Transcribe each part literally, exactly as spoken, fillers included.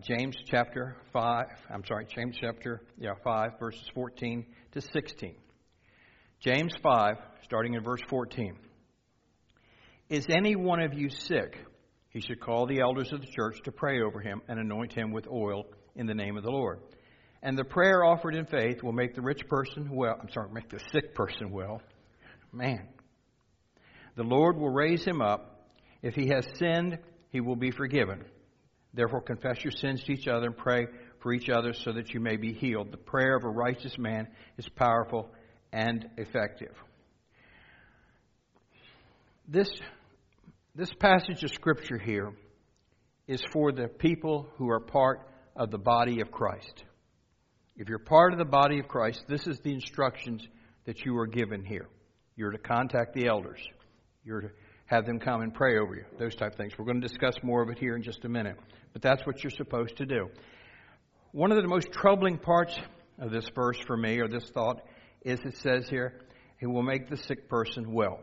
James chapter five. I'm sorry, James chapter yeah five, verses fourteen to sixteen. James five, starting in verse fourteen. Is any one of you sick? He should call the elders of the church to pray over him and anoint him with oil in the name of the Lord. And the prayer offered in faith will make the rich person well. I'm sorry, make the sick person well. Man. The Lord will raise him up. If he has sinned, he will be forgiven. Therefore, confess your sins to each other and pray for each other so that you may be healed. The prayer of a righteous man is powerful and effective. This, this passage of Scripture here is for the people who are part of the body of Christ. If you're part of the body of Christ, this is the instructions that you are given here. You're to contact the elders. You're to have them come and pray over you. Those type of things. We're going to discuss more of it here in just a minute. But that's what you're supposed to do. One of the most troubling parts of this verse for me, or this thought, is it says here, He will make the sick person well.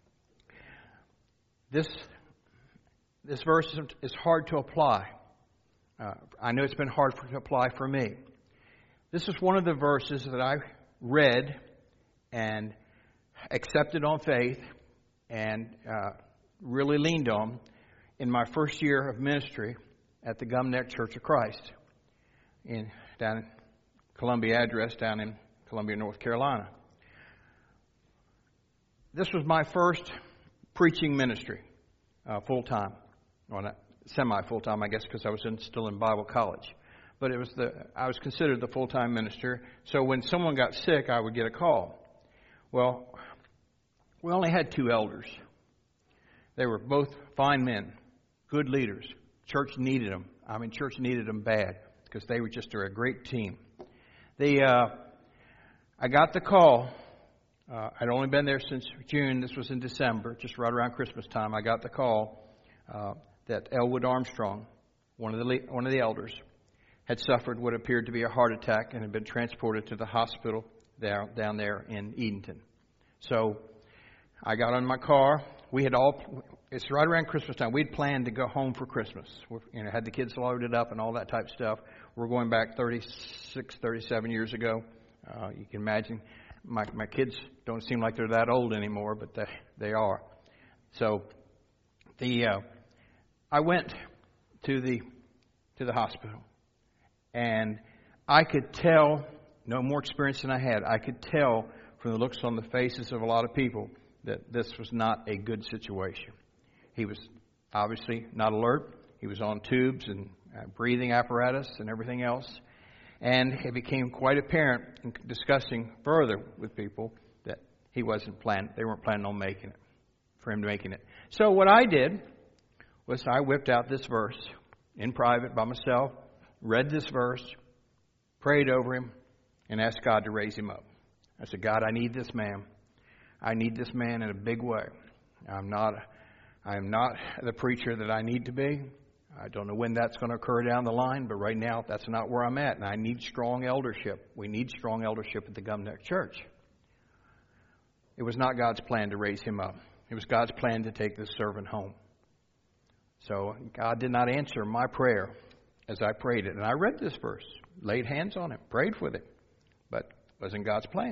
This, this verse is hard to apply. Uh, I know it's been hard for, to apply for me. This is one of the verses that I read and accepted on faith and uh, really leaned on in my first year of ministry at the Gum Neck Church of Christ in down in Columbia address down in Columbia, North Carolina. This was my first preaching ministry, uh, full time, or not semi full time, I guess, because I was in, still in Bible college. But it was the I was considered the full time minister. So when someone got sick, I would get a call. Well, we only had two elders. They were both fine men, good leaders. Church needed them. I mean, church needed them bad because they were just a great team. The uh, I got the call. Uh, I'd only been there since June. This was in December, just right around Christmas time. I got the call uh, that Elwood Armstrong, one of the le- one of the elders, had suffered what appeared to be a heart attack and had been transported to the hospital down down there in Edenton. So I got on my car. We had all, it's right around Christmas time. We'd planned to go home for Christmas. We you know, had the kids loaded up and all that type of stuff. We're going back thirty-six, thirty-seven years ago. Uh, you can imagine my my kids don't seem like they're that old anymore, but they, they are. So the uh, I went to the to the hospital, and I could tell, no more experience than I had, I could tell from the looks on the faces of a lot of people that this was not a good situation. He was obviously not alert. He was on tubes and uh, breathing apparatus and everything else. And it became quite apparent in discussing further with people that he wasn't planning, they weren't planning on making it, for him making it. So what I did was I whipped out this verse in private by myself, read this verse, prayed over him, and asked God to raise him up. I said, God, I need this man. I need this man in a big way. I'm not, I'm not the preacher that I need to be. I don't know when that's going to occur down the line, but right now that's not where I'm at, and I need strong eldership. We need strong eldership at the Gum Neck Church. It was not God's plan to raise him up. It was God's plan to take this servant home. So God did not answer my prayer as I prayed it. And I read this verse, laid hands on it, prayed with it, but it wasn't God's plan.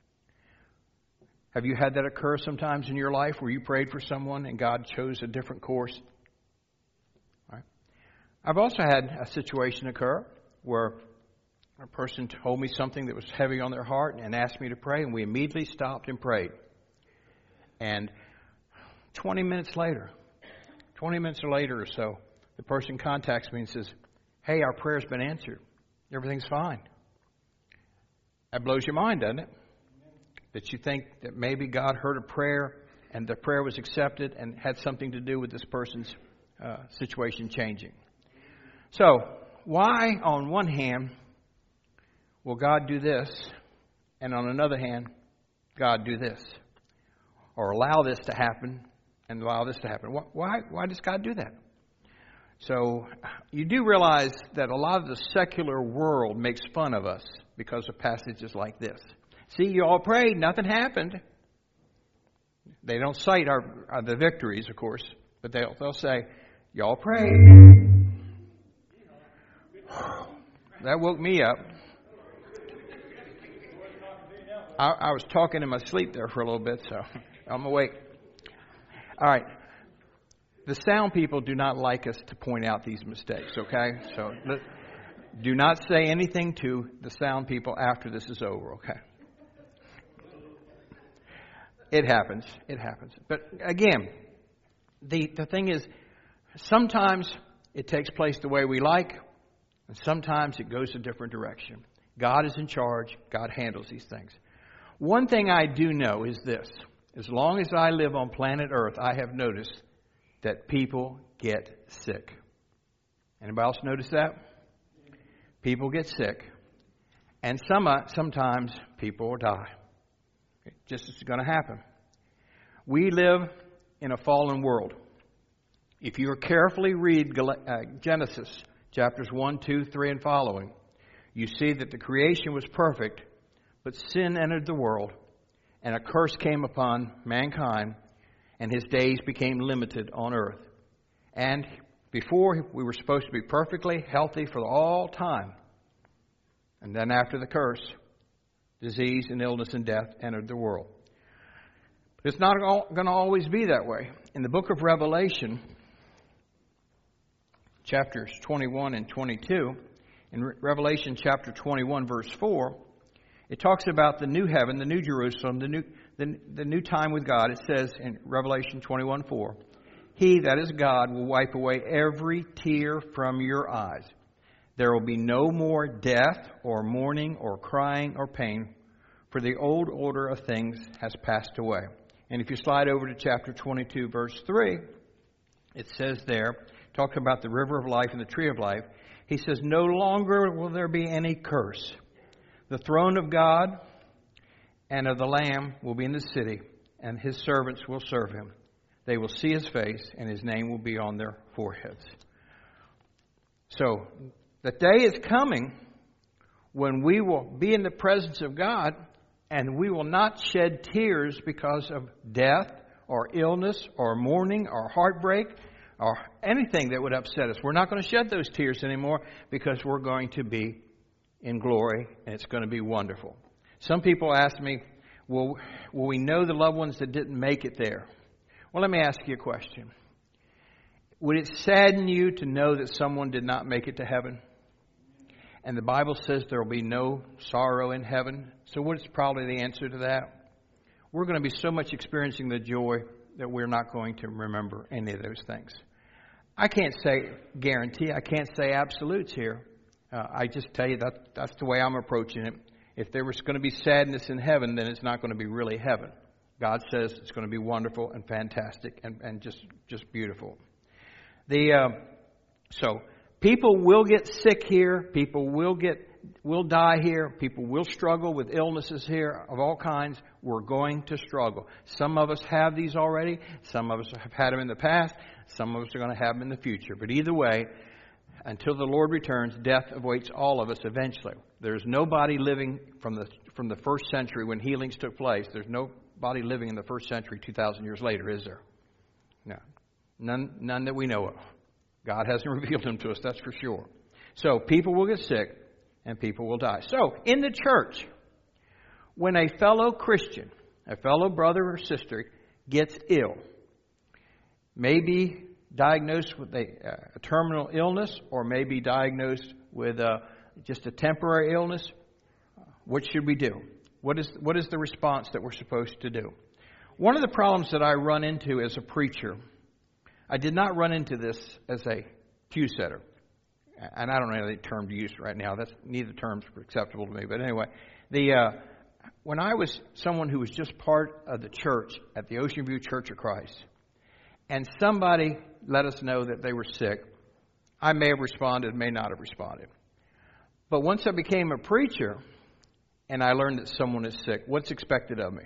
Have you had that occur sometimes in your life where you prayed for someone and God chose a different course? Right. I've also had a situation occur where a person told me something that was heavy on their heart and asked me to pray, and we immediately stopped and prayed. And twenty minutes later, twenty minutes later or so, the person contacts me and says, hey, our prayer's been answered. Everything's fine. That blows your mind, doesn't it? That you think that maybe God heard a prayer and the prayer was accepted and had something to do with this person's uh, situation changing. So, why on one hand will God do this, and on another hand, God do this? Or allow this to happen and allow this to happen? Why, why does God do that? So, you do realize that a lot of the secular world makes fun of us because of passages like this. See, you all prayed, nothing happened. They don't cite our, our the victories, of course, but they'll, they'll say, y'all prayed. That woke me up. I, I was talking in my sleep there for a little bit, so I'm awake. All right. The sound people do not like us to point out these mistakes, okay? So let, do not say anything to the sound people after this is over, okay? It happens. It happens. But again, the, the thing is, sometimes it takes place the way we like, and sometimes it goes a different direction. God is in charge. God handles these things. One thing I do know is this. As long as I live on planet Earth, I have noticed that people get sick. Anybody else notice that? People get sick. And some sometimes people die. Just is going to happen. We live in a fallen world. If you carefully read Genesis chapters one, two, three, and following, you see that the creation was perfect, but sin entered the world, and a curse came upon mankind, and his days became limited on earth. And before, we were supposed to be perfectly healthy for all time. And then after the curse, disease and illness and death entered the world. But it's not going to always be that way. In the book of Revelation, chapters twenty-one and twenty-two, in Re- Revelation chapter twenty-one, verse four, it talks about the new heaven, the new Jerusalem, the new the, the new time with God. It says in Revelation twenty-one four, He, that is God, will wipe away every tear from your eyes. There will be no more death or mourning or crying or pain, for the old order of things has passed away. And if you slide over to chapter twenty-two, verse three, it says there, talking about the river of life and the tree of life, he says, no longer will there be any curse. The throne of God and of the Lamb will be in the city, and his servants will serve him. They will see his face, and his name will be on their foreheads. So, the day is coming when we will be in the presence of God, and we will not shed tears because of death or illness or mourning or heartbreak or anything that would upset us. We're not going to shed those tears anymore because we're going to be in glory, and it's going to be wonderful. Some people ask me, will, will we know the loved ones that didn't make it there? Well, let me ask you a question. Would it sadden you to know that someone did not make it to heaven? And the Bible says there will be no sorrow in heaven. So what is probably the answer to that? We're going to be so much experiencing the joy that we're not going to remember any of those things. I can't say guarantee. I can't say absolutes here. Uh, I just tell you that that's the way I'm approaching it. If there was going to be sadness in heaven, then it's not going to be really heaven. God says it's going to be wonderful and fantastic and, and just, just beautiful. The uh, so people will get sick here. People will get will die here. People will struggle with illnesses here of all kinds. We're going to struggle. Some of us have these already. Some of us have had them in the past. Some of us are going to have them in the future. But either way, until the Lord returns, death awaits all of us eventually. There's nobody living from the from the first century when healings took place. There's nobody living in the first century two thousand years later, is there? No. None, none that we know of. God hasn't revealed them to us, that's for sure. So people will get sick and people will die. So in the church, when a fellow Christian, a fellow brother or sister gets ill, may be diagnosed with a, a terminal illness or may be diagnosed with a, just a temporary illness, what should we do? What is, what is the response that we're supposed to do? One of the problems that I run into as a preacher, I did not run into this as a pew setter. And I don't know the term to use right now. That's neither terms were acceptable to me. But anyway, the uh, when I was someone who was just part of the church at the Ocean View Church of Christ, and somebody let us know that they were sick, I may have responded, may not have responded. But once I became a preacher and I learned that someone is sick, what's expected of me?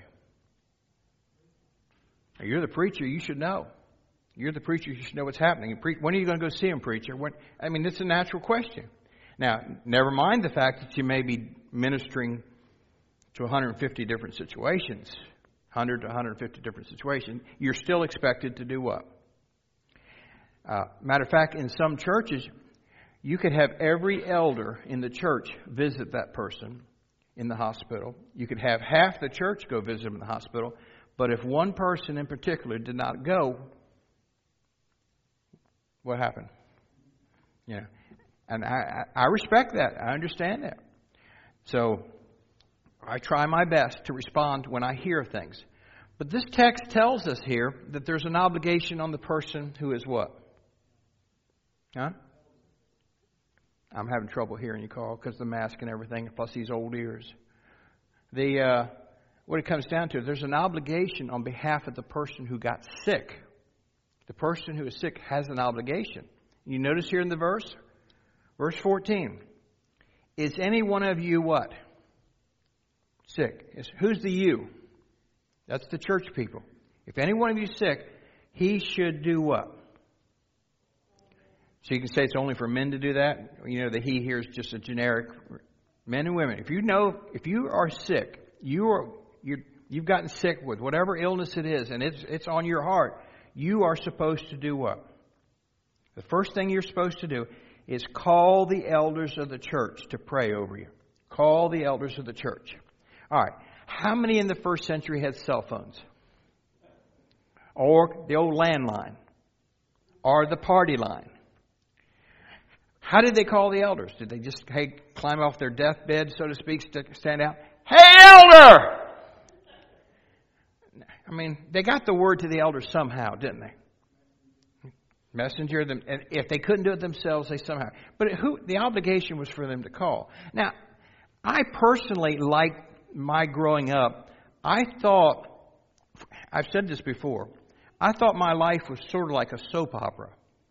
Now, you're the preacher, you should know. You're the preacher, you should know what's happening. When are you going to go see him, preacher? When, I mean, it's a natural question. Now, never mind the fact that you may be ministering to one hundred fifty different situations, one hundred to one hundred fifty different situations. You're still expected to do what? Uh, matter of fact, in some churches, You could have every elder in the church visit that person in the hospital. You could have half the church go visit him in the hospital. But if one person in particular did not go, what happened? Yeah. And I, I respect that. I understand that. So I try my best to respond when I hear things. But this text tells us here that there's an obligation on the person who is what? Huh? I'm having trouble hearing you, Carl, because of the mask and everything, plus these old ears. The uh, what it comes down to, there's an obligation on behalf of the person who got sick. The person who is sick has an obligation. You notice here in the verse, verse fourteen. Is any one of you what? Sick. It's, who's the you? That's the church people. If any one of you is sick, he should do what? So you can say it's only for men to do that. You know, the he here is just a generic men and women. If you know, if you are sick, you are you you've gotten sick with whatever illness it is, and it's it's on your heart. You are supposed to do what? The first thing you're supposed to do is call the elders of the church to pray over you. Call the elders of the church. All right. How many in the first century had cell phones? Or the old landline? Or the party line? How did they call the elders? Did they just, hey, climb off their deathbed, so to speak, stand out? Hey, elder! I mean, they got the word to the elders somehow, didn't they? Messenger them, and if they couldn't do it themselves, they somehow. But who the obligation was for them to call. Now, I personally, like my growing up, I thought, I've said this before, I thought my life was sort of like a soap opera.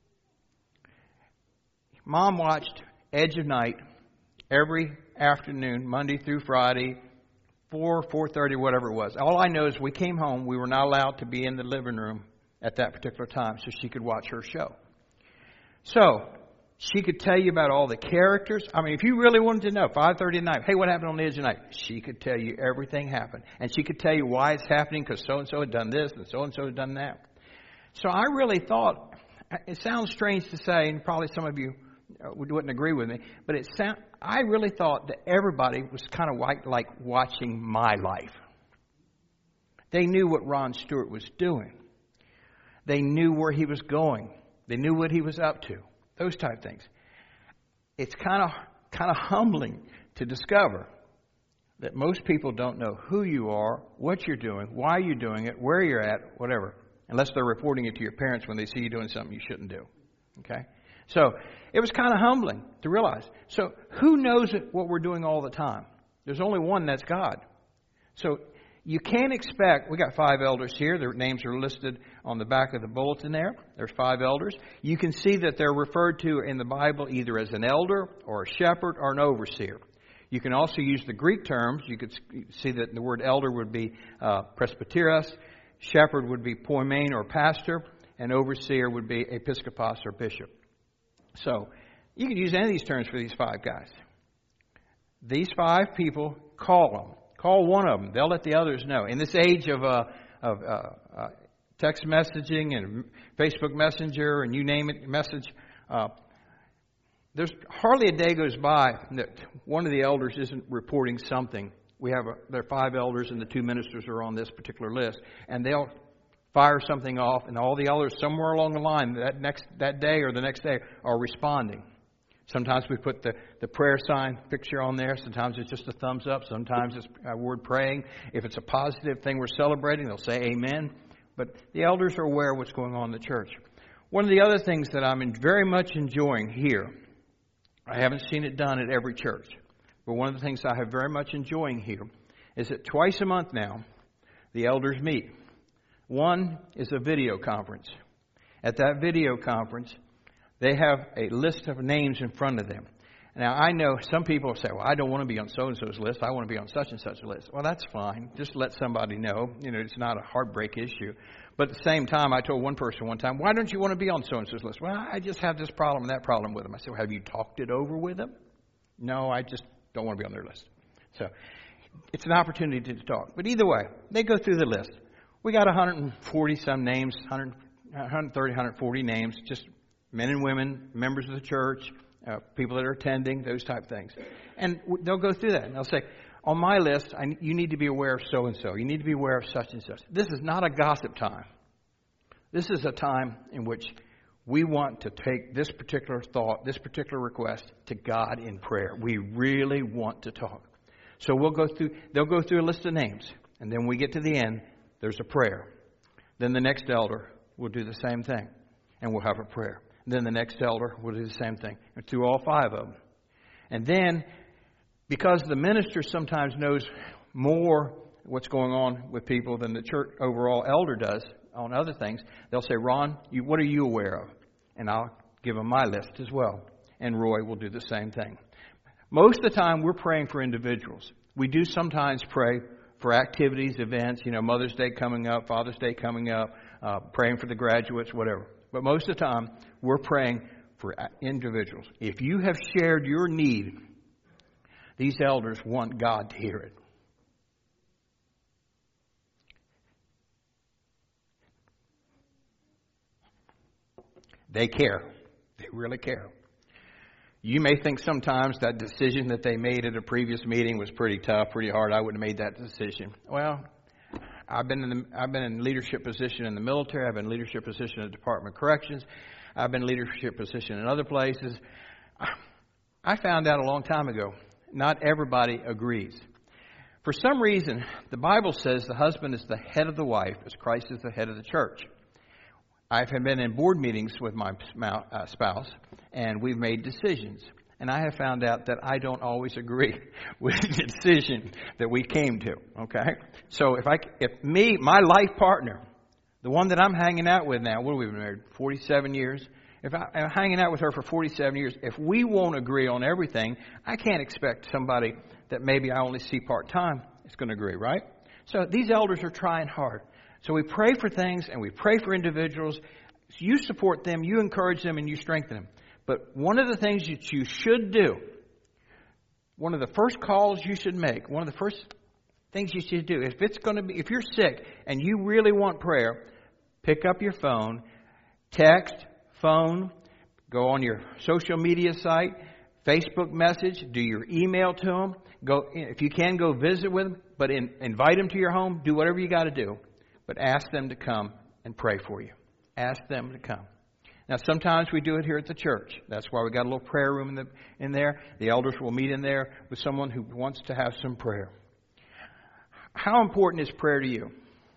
Mom watched Edge of Night every afternoon, Monday through Friday, four, four thirty, whatever it was. All I know is we came home, we were not allowed to be in the living room at that particular time so she could watch her show. So, she could tell you about all the characters. I mean, if you really wanted to know, five thirty at night, hey, what happened on the Edge of Night? She could tell you everything happened. And she could tell you why it's happening, because so-and-so had done this and so-and-so had done that. So I really thought, it sounds strange to say, and probably some of you wouldn't agree with me, but it sound, I really thought that everybody was kind of like, like watching my life. They knew what Ron Stewart was doing. They knew where he was going. They knew what he was up to. Those type things. It's kind of kind of humbling to discover that most people don't know who you are, what you're doing, why you're doing it, where you're at, whatever. Unless they're reporting it to your parents when they see you doing something you shouldn't do. Okay? So it was kind of humbling to realize. So who knows what we're doing all the time? There's only one, that's God. So you can't expect, we got five elders here. Their names are listed on the back of the bulletin there. There's five elders. You can see that they're referred to in the Bible either as an elder or a shepherd or an overseer. You can also use the Greek terms. You could see that the word elder would be uh, presbyteros, shepherd would be poimen or pastor, and overseer would be episkopos or bishop. So you can use any of these terms for these five guys. These five people, call them. Call one of them. They'll let the others know. In this age of uh, of uh, uh, text messaging and Facebook Messenger and you name it, message, uh, there's hardly a day goes by that one of the elders isn't reporting something. We have a, there are five elders and the two ministers are on this particular list, and they'll fire something off, and all the elders somewhere along the line that next that day or the next day are responding. Sometimes we put the, the prayer sign picture on there. Sometimes it's just a thumbs up. Sometimes it's a word praying. If it's a positive thing we're celebrating, they'll say amen. But the elders are aware of what's going on in the church. One of the other things that I'm very much enjoying here, I haven't seen it done at every church, but one of the things I have very much enjoying here is that twice a month now, the elders meet. One is a video conference. At that video conference, they have a list of names in front of them. Now, I know some people say, well, I don't want to be on so-and-so's list. I want to be on such and such a list. Well, that's fine. Just let somebody know. You know, it's not a heartbreak issue. But at the same time, I told one person one time, why don't you want to be on so-and-so's list? Well, I just have this problem and that problem with them. I said, well, have you talked it over with them? No, I just don't want to be on their list. So it's an opportunity to talk. But either way, they go through the list. We got one hundred forty some names, one hundred, one hundred thirty, one hundred forty names, just men and women, members of the church, uh, people that are attending, those type of things. And w- they'll go through that, and they'll say, on my list, I, you need to be aware of so-and-so. You need to be aware of such and such. This is not a gossip time. This is a time in which we want to take this particular thought, this particular request to God in prayer. We really want to talk. So we'll go through, they'll go through a list of names. And then when we get to the end, there's a prayer. Then the next elder will do the same thing. And we'll have a prayer. And then the next elder will do the same thing. And through all five of them. And then, because the minister sometimes knows more what's going on with people than the church overall elder does on other things, they'll say, Ron, you, what are you aware of? And I'll give them my list as well. And Roy will do the same thing. Most of the time, we're praying for individuals. We do sometimes pray for activities, events, you know, Mother's Day coming up, Father's Day coming up, uh, praying for the graduates, whatever. But most of the time, we're praying for individuals. If you have shared your need, these elders want God to hear it. They care. They really care. You may think sometimes that decision that they made at a previous meeting was pretty tough, pretty hard. I wouldn't have made that decision. Well, I've been in the, I've been in leadership position in the military. I've been in leadership position in the Department of Corrections. I've been in leadership position in other places. I found out a long time ago, not everybody agrees. For some reason, the Bible says the husband is the head of the wife as Christ is the head of the church. I've been in board meetings with my spouse, and we've made decisions. And I have found out that I don't always agree with the decision that we came to, okay? So if I, if me, my life partner, the one that I'm hanging out with now, what have we been married, forty-seven years? If I, I'm hanging out with her for forty-seven years, if we won't agree on everything, I can't expect somebody that maybe I only see part-time is going to agree, right? So these elders are trying hard. So we pray for things and we pray for individuals. You support them, you encourage them, and you strengthen them. But one of the things that you should do, one of the first calls you should make, one of the first things you should do, if it's going to be, if you're sick and you really want prayer, pick up your phone, text, phone, go on your social media site, Facebook message, do your email to them. Go, if you can, go visit with them, but in, invite them to your home. Do whatever you got to do. But ask them to come and pray for you. Ask them to come. Now, sometimes we do it here at the church. That's why we got a little prayer room in, the, in there. The elders will meet in there with someone who wants to have some prayer. How important is prayer to you?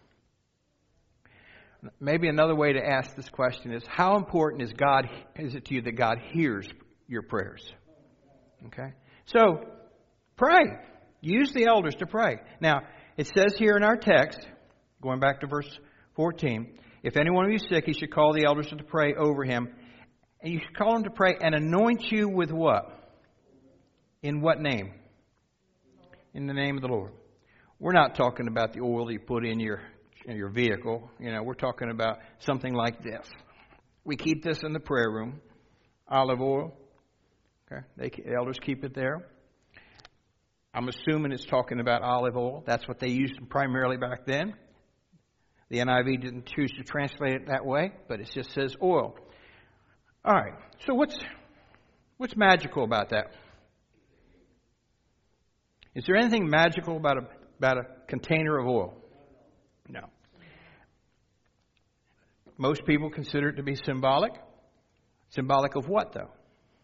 Maybe another way to ask this question is, how important is God? Is it to you that God hears your prayers? Okay? So, pray. Use the elders to pray. Now, it says here in our text, going back to verse fourteen, if any one of you is sick, he should call the elders to pray over him. And you should call them to pray and anoint you with what? In what name? In the name of the Lord. We're not talking about the oil that you put in your, in your vehicle. You know, we're talking about something like this. We keep this in the prayer room. Olive oil. Okay, they, the elders keep it there. I'm assuming it's talking about olive oil. That's what they used primarily back then. The N I V didn't choose to translate it that way, but it just says oil. All right, so what's what's magical about that? Is there anything magical about a, about a container of oil? No. Most people consider it to be symbolic. Symbolic of what, though?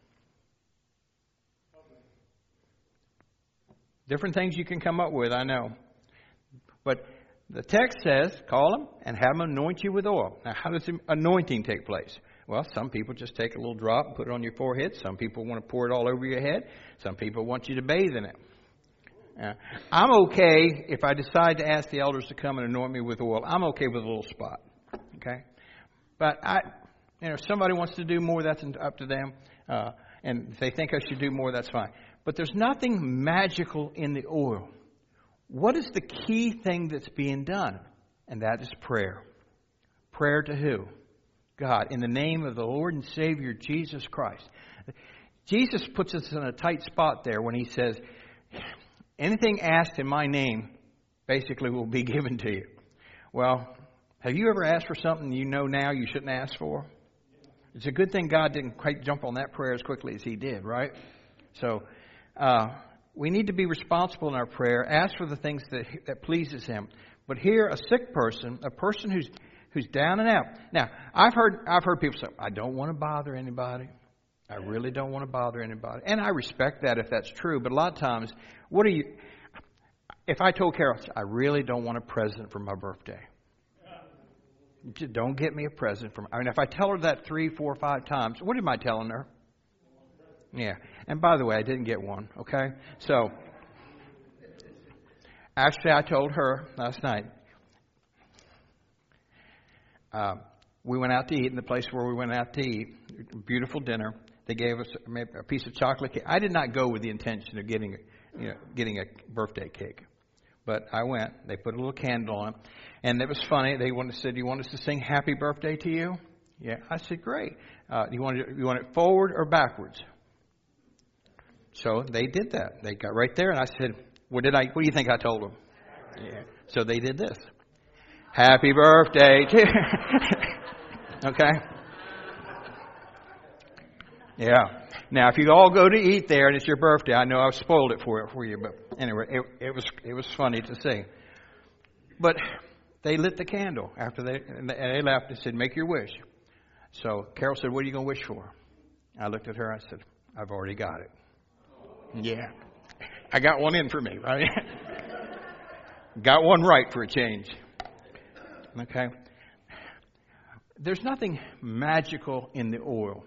Different things you can come up with, I know. But the text says, call them and have them anoint you with oil. Now, how does anointing take place? Well, some people just take a little drop and put it on your forehead. Some people want to pour it all over your head. Some people want you to bathe in it. Uh, I'm okay if I decide to ask the elders to come and anoint me with oil. I'm okay with a little spot. Okay? But I, you know, if somebody wants to do more, that's up to them. Uh, and if they think I should do more, that's fine. But there's nothing magical in the oil. What is the key thing that's being done? And that is prayer. Prayer to who? God. In the name of the Lord and Savior Jesus Christ. Jesus puts us in a tight spot there when he says, anything asked in my name basically will be given to you. Well, have you ever asked for something you know now you shouldn't ask for? It's a good thing God didn't quite jump on that prayer as quickly as he did, right? So uh, we need to be responsible in our prayer, ask for the things that that pleases him. But here, a sick person, a person who's who's down and out. Now, I've heard I've heard people say, I don't want to bother anybody. I really don't want to bother anybody. And I respect that if that's true. But a lot of times, what are you... If I told Carol, I really don't want a present for my birthday. Just don't get me a present for my... I mean, if I tell her that three, four, five times, what am I telling her? Yeah. And by the way, I didn't get one, okay? So, actually, I told her last night, uh, we went out to eat in the place where we went out to eat. Beautiful dinner. They gave us a piece of chocolate cake. I did not go with the intention of getting, you know, getting a birthday cake. But I went. They put a little candle on. And it was funny. They wanted, said, "You want us to sing Happy Birthday to you?" Yeah. I said, "Great. Uh, you want it, you want it forward or backwards?" So they did that. They got right there, and I said, "What did I? What do you think I told them?" Yeah. So they did this. Happy birthday to Okay. Yeah. Now, if you all go to eat there and it's your birthday, I know I've spoiled it for for you, but anyway, it, it was it was funny to see. But they lit the candle after they and they left and said, "Make your wish." So Carol said, "What are you going to wish for?" I looked at her. I said, "I've already got it." Yeah, I got one in for me, right? Got one right for a change. Okay. There's nothing magical in the oil.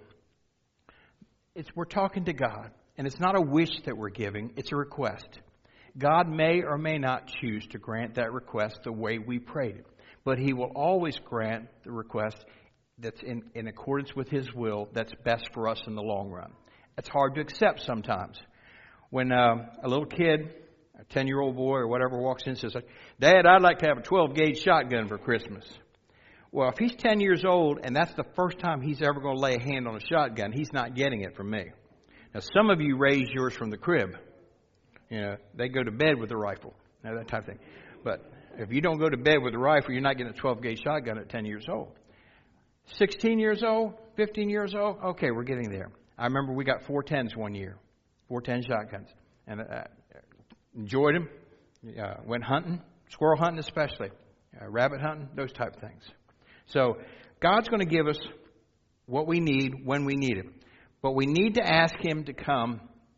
It's we're talking to God, and it's not a wish that we're giving, it's a request. God may or may not choose to grant that request the way we prayed it, but he will always grant the request that's in, in accordance with his will, that's best for us in the long run. It's hard to accept sometimes. When uh, a little kid, a ten-year-old boy or whatever, walks in and says, "Dad, I'd like to have a twelve-gauge shotgun for Christmas." Well, if he's ten years old and that's the first time he's ever going to lay a hand on a shotgun, he's not getting it from me. Now, some of you raise yours from the crib. You know, they go to bed with a rifle, you know, that type of thing. But if you don't go to bed with a rifle, you're not getting a twelve-gauge shotgun at ten years old. sixteen years old, fifteen years old, okay, we're getting there. I remember we got four tens one year, four ten shotguns, and uh, enjoyed them. Uh, went hunting, squirrel hunting especially, uh, rabbit hunting, those type of things. So God's going to give us what we need when we need it. But we need to ask him to come.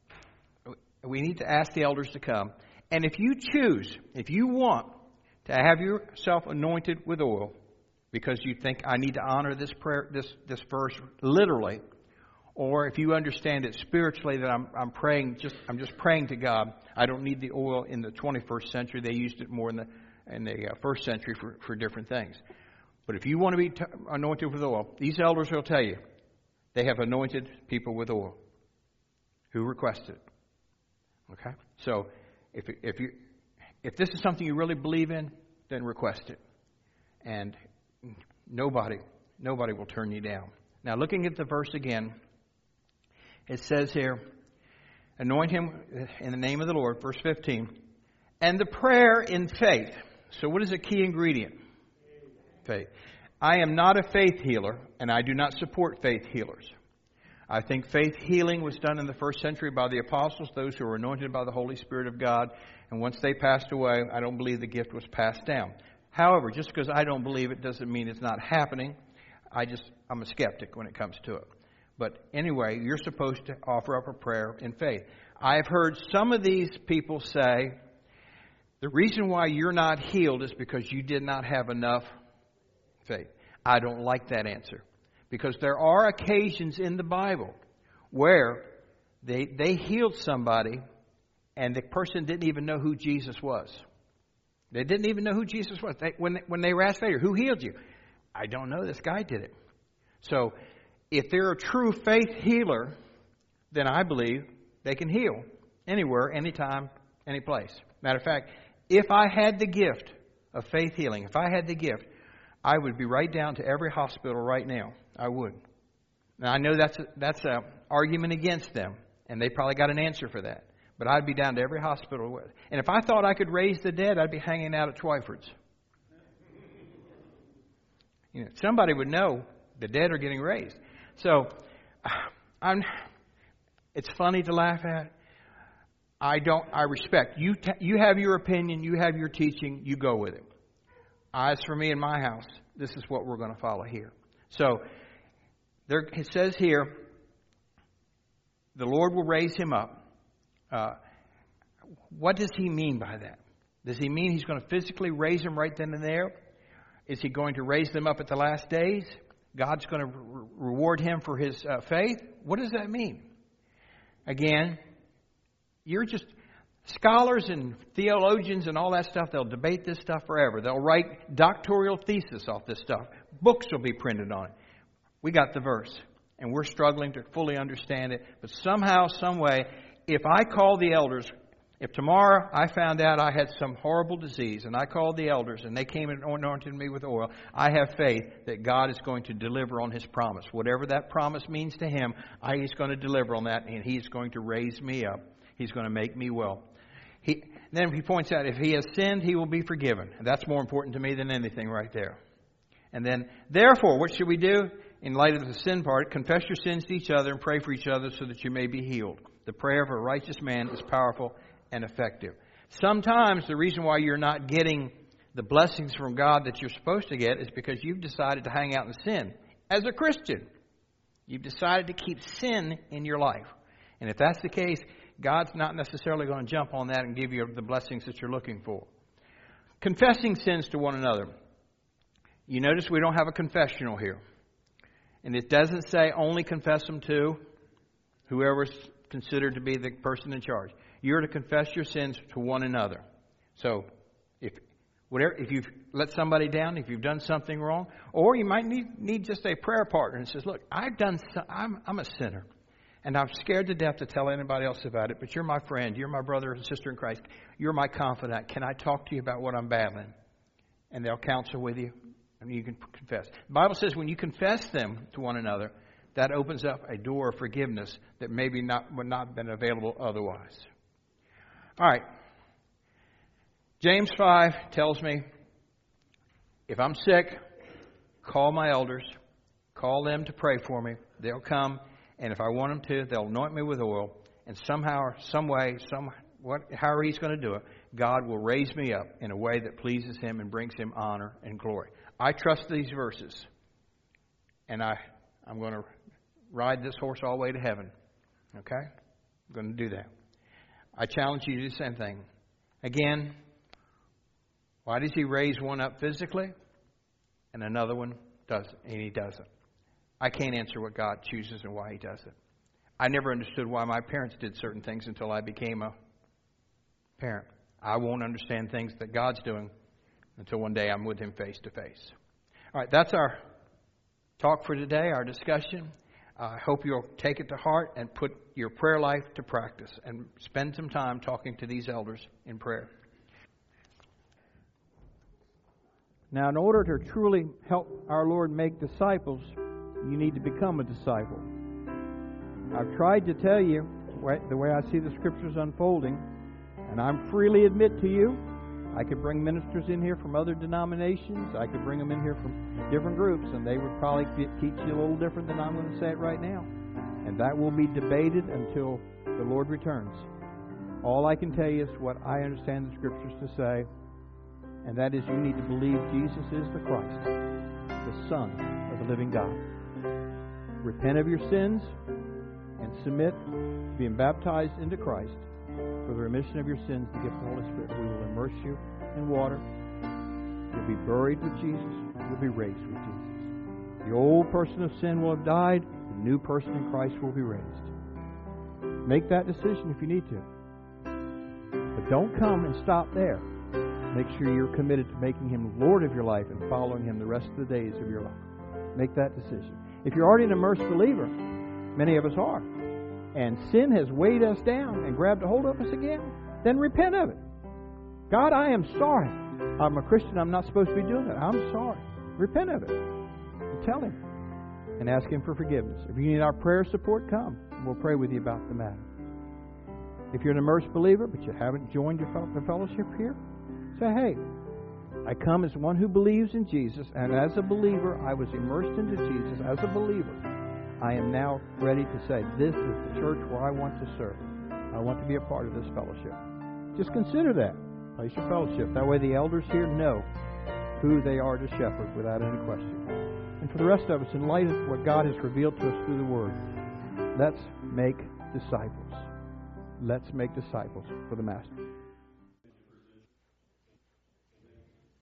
We need to ask the elders to come. And if you choose, if you want to have yourself anointed with oil, because you think I need to honor this prayer, this this verse literally, or if you understand it spiritually that I'm I'm praying just I'm just praying to God. I don't need the oil in the twenty-first century. They used it more in the in the first century for, for different things. But if you want to be t- anointed with oil, these elders will tell you they have anointed people with oil who requested it. Okay? So if if you if this is something you really believe in, then request it. And nobody nobody will turn you down. Now, looking at the verse again, it says here, anoint him in the name of the Lord, verse fifteen, and the prayer in faith. So what is a key ingredient? Faith. I am not a faith healer, and I do not support faith healers. I think faith healing was done in the first century by the apostles, those who were anointed by the Holy Spirit of God. And once they passed away, I don't believe the gift was passed down. However, just because I don't believe it doesn't mean it's not happening. I just, I'm a skeptic when it comes to it. But anyway, you're supposed to offer up a prayer in faith. I've heard some of these people say, the reason why you're not healed is because you did not have enough faith. I don't like that answer. Because there are occasions in the Bible where they they healed somebody and the person didn't even know who Jesus was. They didn't even know who Jesus was. They, when, when they were asked later, who healed you? I don't know. This guy did it. So if they're a true faith healer, then I believe they can heal anywhere, anytime, any place. Matter of fact, if I had the gift of faith healing, if I had the gift, I would be right down to every hospital right now. I would. Now, I know that's a, that's an argument against them, and they probably got an answer for that. But I'd be down to every hospital. And if I thought I could raise the dead, I'd be hanging out at Twyford's. You know, somebody would know the dead are getting raised. So, I'm. It's funny to laugh at. I don't. I respect you. T- you have your opinion. You have your teaching. You go with it. As for me and my house, this is what we're going to follow here. So, there it says here, the Lord will raise him up. Uh, what does he mean by that? Does he mean he's going to physically raise him right then and there? Is he going to raise them up at the last days? God's going to re- reward him for his uh, faith? What does that mean? Again, you're just scholars and theologians and all that stuff. They'll debate this stuff forever. They'll write doctoral thesis off this stuff. Books will be printed on it. We got the verse, and we're struggling to fully understand it. But somehow, some way, if I call the elders, if tomorrow I found out I had some horrible disease and I called the elders and they came and anointed me with oil, I have faith that God is going to deliver on His promise. Whatever that promise means to Him, I, He's going to deliver on that, and He's going to raise me up. He's going to make me well. He, then He points out, if he has sinned, he will be forgiven. And that's more important to me than anything right there. And then, therefore, what should we do? In light of the sin part, confess your sins to each other and pray for each other so that you may be healed. The prayer of a righteous man is powerful and effective. Sometimes the reason why you're not getting the blessings from God that you're supposed to get is because you've decided to hang out in sin. As a Christian, you've decided to keep sin in your life. And if that's the case, God's not necessarily going to jump on that and give you the blessings that you're looking for. Confessing sins to one another. You notice we don't have a confessional here. And it doesn't say only confess them to whoever's considered to be the person in charge. You're to confess your sins to one another. So, if whatever, if you've let somebody down, if you've done something wrong, or you might need need just a prayer partner and says, "Look, I've done. I'm I'm a sinner, and I'm scared to death to tell anybody else about it. But you're my friend. You're my brother and sister in Christ. You're my confidant. Can I talk to you about what I'm battling?" And they'll counsel with you, and you can confess. The Bible says when you confess them to one another, that opens up a door of forgiveness that maybe not would not have been available otherwise. All right. James five tells me, if I'm sick, call my elders, call them to pray for me. They'll come, and if I want them to, they'll anoint me with oil, and somehow, or some way, some what, however He's going to do it, God will raise me up in a way that pleases Him and brings Him honor and glory. I trust these verses, and I, I'm going to ride this horse all the way to heaven. Okay? I'm going to do that. I challenge you to do the same thing. Again, why does He raise one up physically and another one doesn't, and He doesn't? I can't answer what God chooses and why He does it. I never understood why my parents did certain things until I became a parent. I won't understand things that God's doing until one day I'm with Him face to face. All right, that's our talk for today, our discussion. I hope you'll take it to heart and put your prayer life to practice and spend some time talking to these elders in prayer. Now, in order to truly help our Lord make disciples, you need to become a disciple. I've tried to tell you the way I see the Scriptures unfolding, and I'm freely admit to you, I could bring ministers in here from other denominations. I could bring them in here from different groups, and they would probably teach you a little different than I'm going to say it right now. And that will be debated until the Lord returns. All I can tell you is what I understand the Scriptures to say, and that is you need to believe Jesus is the Christ, the Son of the living God. Repent of your sins and submit to being baptized into Christ for the remission of your sins, the gift of the Holy Spirit. We will immerse you in water. You'll be buried with Jesus. You'll be raised with Jesus. The old person of sin will have died. The new person in Christ will be raised. Make that decision if you need to. But don't come and stop there. Make sure you're committed to making Him Lord of your life and following Him the rest of the days of your life. Make that decision. If you're already an immersed believer, many of us are, and sin has weighed us down and grabbed a hold of us again, then repent of it. God, I am sorry. I'm a Christian. I'm not supposed to be doing that. I'm sorry. Repent of it. And tell Him. And ask Him for forgiveness. If you need our prayer support, come. And we'll pray with you about the matter. If you're an immersed believer, but you haven't joined your fellowship here, say, hey, I come as one who believes in Jesus, and as a believer, I was immersed into Jesus as a believer. I am now ready to say, this is the church where I want to serve. I want to be a part of this fellowship. Just consider that. Place your fellowship. That way the elders here know who they are to shepherd without any question. And for the rest of us, in light of what God has revealed to us through the Word, let's make disciples. Let's make disciples for the Master.